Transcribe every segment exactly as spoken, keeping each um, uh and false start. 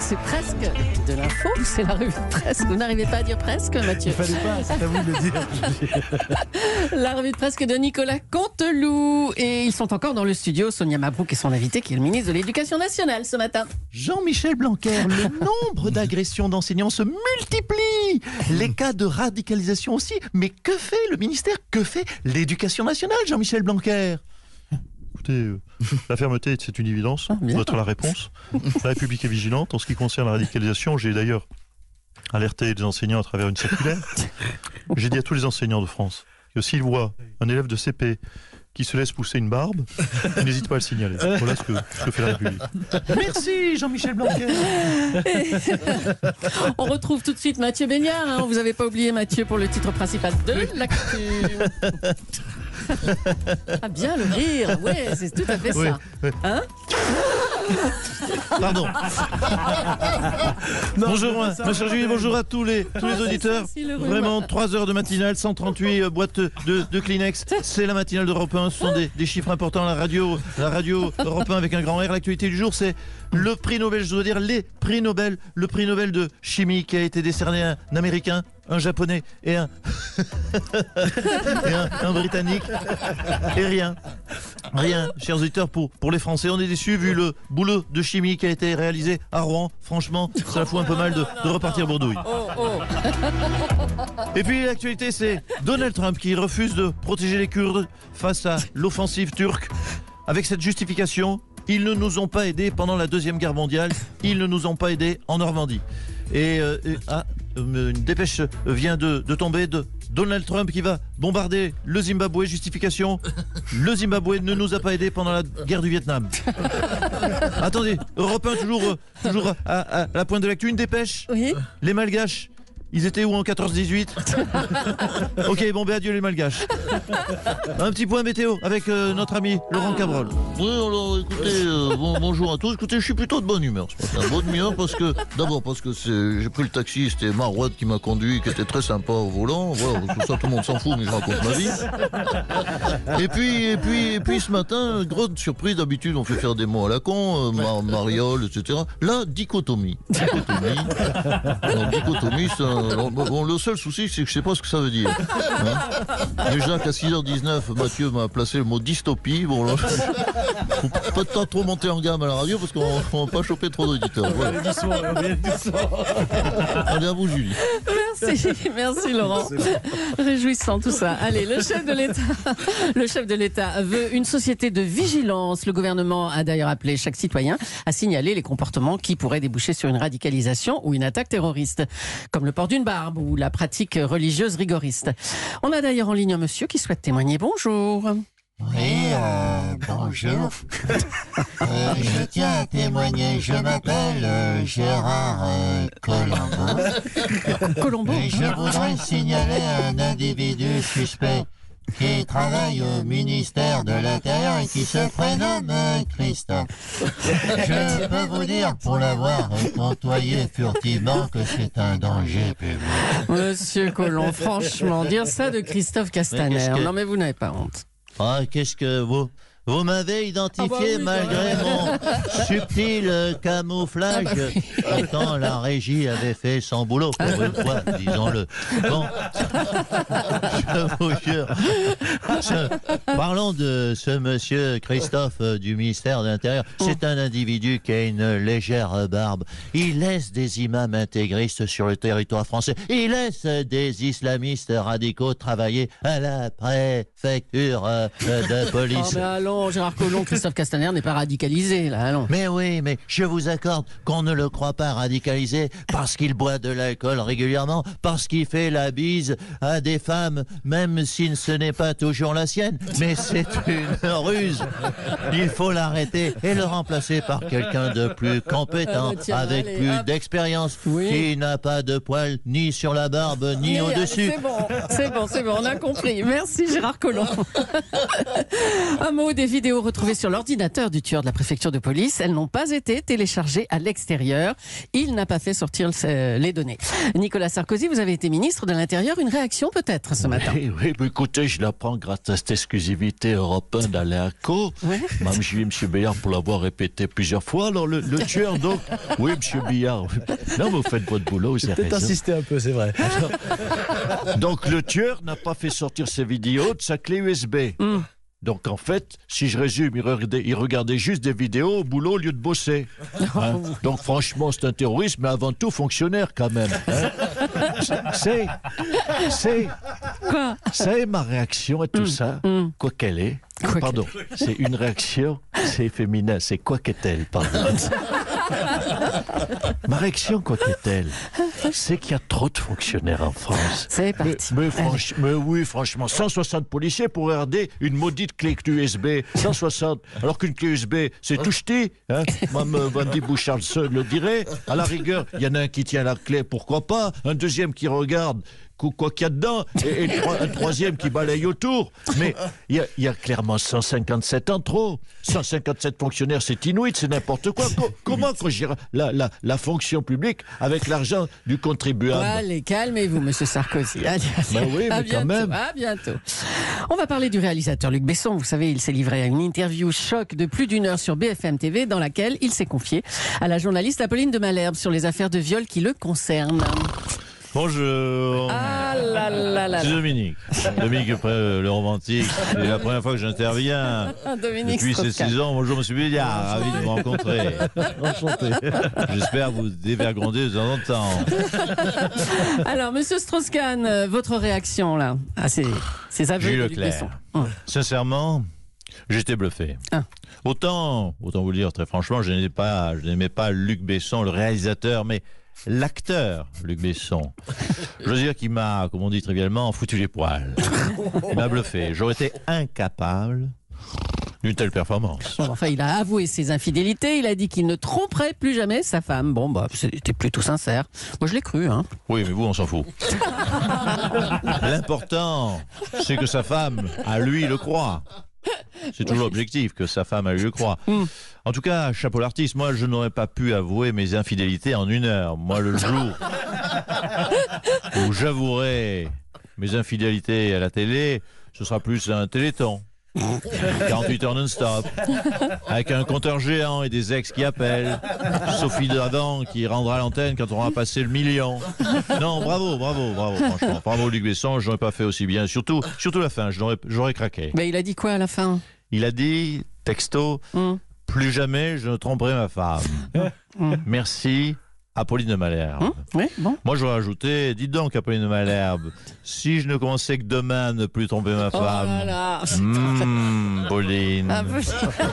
C'est presque de l'info, c'est la revue de presse. Vous n'arrivez pas à dire presque, Mathieu? Il fallait pas, c'est à vous de le dire. La revue de presque de Nicolas Canteloup. Et ils sont encore dans le studio, Sonia Mabrouk et son invité qui est le ministre de l'Éducation nationale ce matin. Jean-Michel Blanquer, le nombre d'agressions d'enseignants se multiplie. Les cas de radicalisation aussi. Mais que fait le ministère? Que fait l'Éducation nationale, Jean-Michel Blanquer? Écoutez, euh, la fermeté, c'est une évidence. Ah, bien. Doit être la réponse. La République est vigilante. En ce qui concerne la radicalisation, j'ai d'ailleurs alerté les enseignants à travers une circulaire. J'ai dit à tous les enseignants de France que s'ils voient un élève de C P qui se laisse pousser une barbe, ils n'hésitent pas à le signaler. Voilà ce que, ce que fait la République. Merci, Jean-Michel Blanquer. On retrouve tout de suite Mathieu Bégnard. Hein. Vous n'avez pas oublié Mathieu pour le titre principal de l'actu. Ah bien le rire, ouais, c'est tout à fait Oui, ça. oui. Hein? Pardon. Non, bonjour, c'est ma pas ma ça. chère Julie, bonjour à tous les, tous Ah, les c'est auditeurs. ça, c'est le rhume. Vraiment, trois heures de matinale, cent trente-huit euh, boîtes de, de Kleenex. C'est la matinale d'Europe un. Ce sont des, des chiffres importants. La radio, la radio Europe un avec un grand R. L'actualité du jour, c'est le prix Nobel, je dois dire les prix Nobel. Le prix Nobel de chimie qui a été décerné à un Américain, un Japonais et un, et un, un Britannique. Et rien. Rien, chers auditeurs, pour, pour les Français. On est déçus vu le boulot de chimie qui a été réalisé à Rouen. Franchement, ça fout un peu mal de, de repartir bourdouille. Oh, oh. Et puis l'actualité, c'est Donald Trump qui refuse de protéger les Kurdes face à l'offensive turque. Avec cette justification, ils ne nous ont pas aidés pendant la Deuxième Guerre mondiale, ils ne nous ont pas aidés en Normandie. Et, euh, et ah, une dépêche vient de, de tomber de Donald Trump qui va bombarder le Zimbabwe. Justification, le Zimbabwe ne nous a pas aidés pendant la guerre du Vietnam. Attendez, Europe un, toujours, euh, toujours à, à la pointe de l'actu, une dépêche. Oui. Les Malgaches, ils étaient où en quatorze dix-huit? Ok, bon ben adieu les Malgaches. Un petit point météo avec euh, notre ami Laurent Cabrol. Oui, alors écoutez, euh, bon, bonjour à tous. Écoutez, je suis plutôt de bonne humeur ce matin. Bonne humeur parce que, d'abord parce que c'est, j'ai pris le taxi, c'était Marouette qui m'a conduit, qui était très sympa au volant. Voilà, parce que ça, tout le monde s'en fout, mais je raconte ma vie. Et puis, et puis, et puis ce matin, grosse surprise, d'habitude on fait faire des mots à la con, euh, mar- mariole, et cetera. Là, dichotomie. Dichotomie. Alors, dichotomie, c'est un- alors, bon, le seul souci, c'est que je sais pas ce que ça veut dire. Hein. Déjà qu'à six heures dix-neuf, Mathieu m'a placé le mot dystopie. Bon, là, faut pas de temps trop monter en gamme à la radio parce qu'on ne va pas choper trop d'auditeurs. Voilà. Allez, à vous, Julie. Merci, merci Laurent. Réjouissant tout ça. Allez, le chef de l'État, le chef de l'État veut une société de vigilance. Le gouvernement a d'ailleurs appelé chaque citoyen à signaler les comportements qui pourraient déboucher sur une radicalisation ou une attaque terroriste, comme le port d'une barbe ou la pratique religieuse rigoriste. On a d'ailleurs en ligne un monsieur qui souhaite témoigner. Bonjour. Oui, euh, bonjour. Euh, je tiens à témoigner, je m'appelle euh, Gérard euh, Colombo. Colombo. Et je voudrais signaler un individu suspect qui travaille au ministère de l'Intérieur et qui se prénomme euh, Christophe. Je peux vous dire, pour l'avoir euh, côtoyé furtivement, que c'est un danger public. Monsieur Colomb, franchement, dire ça de Christophe Castaner. Mais qu'est-ce que- Non mais vous n'avez pas honte. Ah, qu'est-ce que vous... Vous m'avez identifié Ah bah oui, malgré mon subtil euh, camouflage. Ah bah oui. Pourtant, la régie avait fait son boulot, pour une fois, disons-le. Bon, je vous jure. Je- Parlons de ce monsieur Christophe euh, du ministère de l'Intérieur. C'est un individu qui a une légère barbe. Il laisse des imams intégristes sur le territoire français. Il laisse des islamistes radicaux travailler à la préfecture euh, de police. Oh, mais allons, Gérard Collomb, Christophe Castaner n'est pas radicalisé, là, allons. Mais oui, mais je vous accorde qu'on ne le croit pas radicalisé parce qu'il boit de l'alcool régulièrement, parce qu'il fait la bise à des femmes, même si ce n'est pas toujours la sienne. Mais c'est une ruse. Il faut l'arrêter et le remplacer par quelqu'un de plus compétent, Ah bah tiens, avec allez, plus hop. d'expérience, Oui. qui n'a pas de poils ni sur la barbe ni Oui, au-dessus. C'est bon, c'est bon, c'est bon, on a compris. Merci Gérard Collomb. Un mot des les vidéos retrouvées sur l'ordinateur du tueur de la préfecture de police, elles n'ont pas été téléchargées à l'extérieur. Il n'a pas fait sortir le- les données. Nicolas Sarkozy, vous avez été ministre de l'Intérieur. Une réaction peut-être ce matin? Oui, oui, mais écoutez, je l'apprends grâce à cette exclusivité européenne d'Alain Co. Ouais. Même j'ai M. Billard pour l'avoir répété plusieurs fois. Alors, le, le tueur, donc. Oui, M. Billard. Non, vous faites votre boulot, vous avez Peut-être raison. insister un peu, c'est vrai. Donc, le tueur n'a pas fait sortir ses vidéos de sa clé U S B. Mm. Donc, en fait, si je résume, il regardait, il regardait juste des vidéos au boulot au lieu de bosser. Hein. Donc, franchement, c'est un terroriste, mais avant tout fonctionnaire quand même. Hein. C'est, c'est, Quoi? c'est ma réaction à tout ça, Mm. quoi qu'elle est. Quoi Pardon, c'est une réaction, c'est féminin, c'est quoi qu'est-elle, pardon. Ma réaction, quoi qu'est-elle, c'est qu'il y a trop de fonctionnaires en France. C'est Mais, parti. mais, franch- mais oui, franchement, cent soixante policiers pour regarder une maudite clé U S B. cent soixante, alors qu'une clé U S B, c'est tout jeté. Hein. Mme Vandy Boucharlson le dirait. À la rigueur, il y en a un qui tient la clé, pourquoi pas. Un deuxième qui regarde qu- quoi qu'il y a dedans. Et, et trois- un troisième qui balaye autour. Mais il y a, il y a clairement cent cinquante-sept en trop. cent cinquante-sept fonctionnaires, c'est inouï, c'est n'importe quoi. Co- comment qu'on gère la, la, la fonction publique avec l'argent du contribuable? Allez, calmez-vous, monsieur Sarkozy. Allez, allez. Ben oui, mais À quand bientôt, même. À bientôt. On va parler du réalisateur Luc Besson. Vous savez, il s'est livré à une interview choc de plus d'une heure sur B F M T V dans laquelle il s'est confié à la journaliste Apolline de Malherbe sur les affaires de viol qui le concernent. Bonjour. Ah là là là C'est là. Dominique. Dominique, après euh, le romantique. C'est la première fois que j'interviens. Ah, Dominique Depuis ces Strauss-Kahn. six ans, bonjour Monsieur Béliard, ravi de vous rencontrer. Enchanté. J'espère vous dévergonder de temps en temps. Alors, monsieur Strauss-Kahn, euh, votre réaction là à ces, ces aveux Gilles de Luc Leclerc. Besson. Hum. Sincèrement, j'étais bluffé. Ah. Autant, autant vous le dire très franchement, je n'aimais pas, je n'aimais pas Luc Besson, le réalisateur, mais l'acteur Luc Besson. Je veux dire qu'il m'a, comme on dit trivialement, foutu les poils. Il m'a bluffé. J'aurais été incapable d'une telle performance. Bon, enfin, il a avoué ses infidélités. Il a dit qu'il ne tromperait plus jamais sa femme. Bon, bah, c'était plutôt sincère. Moi, je l'ai cru, hein. Oui, mais vous, on s'en fout. L'important, c'est que sa femme, à lui, le croit. C'est toujours l'objectif, que sa femme, à lui, le croit. En tout cas, chapeau l'artiste. Moi, je n'aurais pas pu avouer mes infidélités en une heure. Moi, le jour où j'avouerai mes infidélités à la télé, ce sera plus un téléthon. quarante-huit heures non-stop, avec un compteur géant et des ex qui appellent, Sophie Davant qui rendra l'antenne quand on aura passé le million. Non, bravo, bravo, bravo, franchement. Bravo Luc Besson, je n'aurais pas fait aussi bien. Surtout, surtout la fin, j'aurais, j'aurais craqué. Mais il a dit quoi à la fin? Il a dit, texto, Hum. plus jamais je ne tromperai ma femme. Merci, Apolline de Malherbe. Hum, oui, bon. Moi, j'aurais ajouté, dites donc, Apolline de Malherbe, si je ne commençais que demain à ne plus tromper ma Oh femme. là là. Mmh, Pauline. Ah, vous-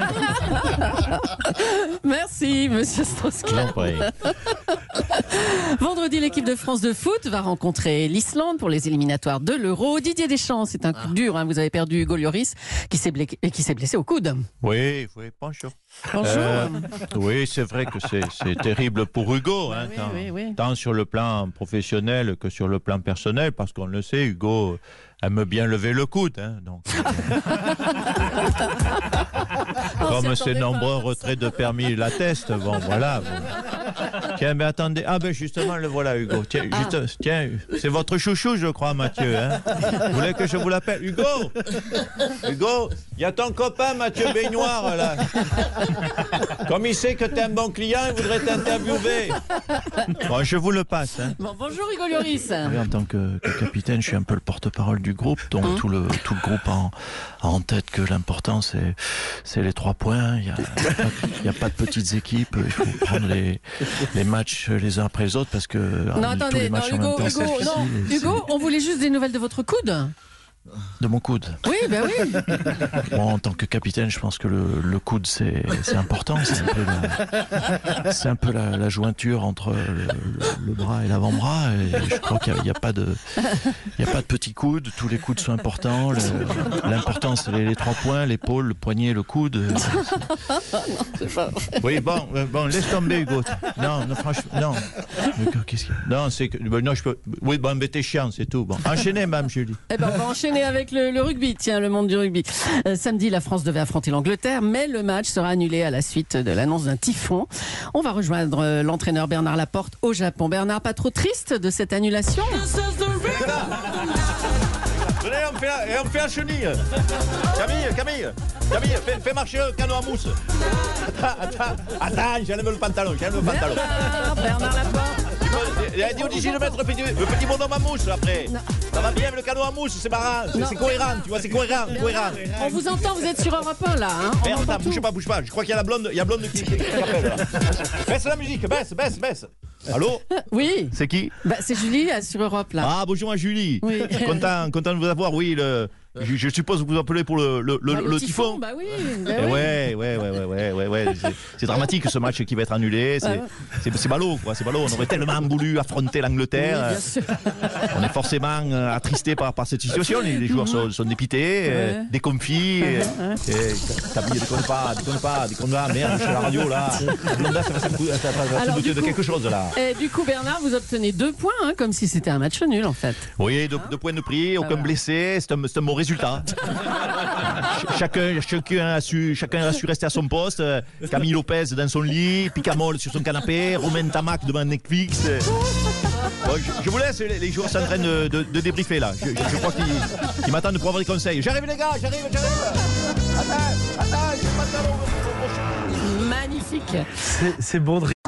Merci, monsieur Strauss-Kahn. J'en prie. Vendredi, l'équipe de France de foot va rencontrer l'Islande pour les éliminatoires de l'Euro. Didier Deschamps, c'est un coup dur. Hein. Vous avez perdu Hugo Lloris qui s'est blessé, qui s'est blessé au coude. Oui, oui, bonjour. Bonjour. Euh, oui, c'est vrai que c'est, c'est terrible pour Hugo, hein, Oui, tant, oui, oui. tant sur le plan professionnel que sur le plan personnel, parce qu'on le sait, Hugo aime bien lever le coude. Hein, donc. Comme ses nombreux retraits de permis l'attestent, bon, voilà. Bon. Tiens, mais attendez, ah ben justement, le voilà, Hugo. Tiens, Ah. juste- tiens, c'est votre chouchou, je crois, Mathieu. Hein. Vous voulez que je vous l'appelle? Hugo Hugo, il y a ton copain Mathieu Baignoire, là. Comme il sait que t'es un bon client, il voudrait t'interviewer. Bon, je vous le passe. Hein. Bon, bonjour Hugo Lloris. Oui, en tant que, que capitaine, je suis un peu le porte-parole du groupe, donc Hum. tout, le, tout le groupe a en, a en tête que l'important, c'est, c'est les trois points. Il n'y a, il y a pas de petites équipes, il faut prendre les, les matchs les uns après les autres, parce que Non, tous les attendez, non, matchs en Hugo, même temps, Hugo, c'est difficile, non. et Hugo, on voulait juste des nouvelles de votre coude. c'est- de mon coude. Oui, ben oui. Bon, en tant que capitaine, je pense que le, le coude, c'est, c'est important. C'est un peu la, c'est un peu la, la jointure entre le, le- le bras et l'avant-bras. Et je crois qu'il n'y a, il y a pas de, il y a pas de petits coudes. Tous les coudes sont importants. Le- l'important, c'est les, les trois points, l'épaule, le poignet, le coude. Oui, bon, euh, bon, laisse tomber, Hugo. Non, non, franchement, non. Mais qu'est-ce qu'il y a Non, c'est que. ben, non, je peux. Oui, bon, mais t'es chiant, c'est tout. Bon, enchaînez, Mme Julie. Eh ben, on va enchaîner. enchaîner avec le, le rugby, tiens, le monde du rugby. Euh, samedi, la France devait affronter l'Angleterre, mais le match sera annulé à la suite de l'annonce d'un typhon. On va rejoindre euh, l'entraîneur Bernard Laporte au Japon. Bernard, pas trop triste de cette annulation? Venez, on fait la, on fait la chenille. Camille, Camille, Camille, fais, fais marcher le canot à mousse. Attends, attends, attends, j'enlève le pantalon, j'enlève le pantalon. Bernard, Bernard Laporte. Il a dit au D J de mettre le petit, le petit bonhomme à mousse après. Non. Ça va bien avec le canot à mousse, c'est marrant, c'est, c'est cohérent, tu vois, c'est cohérent, cohérent. On vous entend, vous êtes sur Europe un là. Hein. On Merde, entend attends, bouge tout. pas, bouge pas, je crois qu'il y a la blonde, il y a blonde qui, qui, qui appelle là. Baisse la musique, baisse, baisse, baisse. Allô? Oui, C'est qui? bah, c'est Julie euh, sur Europe là. Ah, bonjour à Julie. Oui. Content, content de vous avoir, oui, le, je, je suppose que vous vous appelez pour le, le, le, Bah, le typhon. Bah oui. Bah Eh oui. ouais, ouais, ouais, ouais, ouais, ouais, ouais. C'est, c'est dramatique ce match qui va être annulé. C'est, Ouais. c'est, c'est ballot, quoi. C'est ballot. On aurait tellement voulu affronter l'Angleterre. Oui, bien sûr. On est forcément euh, attristé par, par cette situation. Les, les joueurs sont, sont dépités, euh, Ouais. déconfits. Et, et, Camille, déconne pas, déconne pas, déconne pas. Merde, je suis à la radio là. Blonda, ça va se ça va- ça va se Alors, douter du de coup- quelque chose là. Et du coup, Bernard, vous obtenez deux points, hein, comme si c'était un match nul en fait. Oui, deux, deux points de prix, aucun voilà. blessé, c'est un, c'est un bon résultat. Ch- chacun, chacun, a su, chacun a su rester à son poste. Euh, Camille Lopez dans son lit, Picamol sur son canapé, Romain Tamac devant Netflix. Euh, bon, je, je vous laisse, les, les joueurs sont en train de, de, de débriefer là. Je, je- je crois qu'ils, qu'ils m'attendent pour avoir des conseils. J'arrive les gars, j'arrive, j'arrive. Attends, attends, j'ai pas de talon. Magnifique. C'est c'est bon de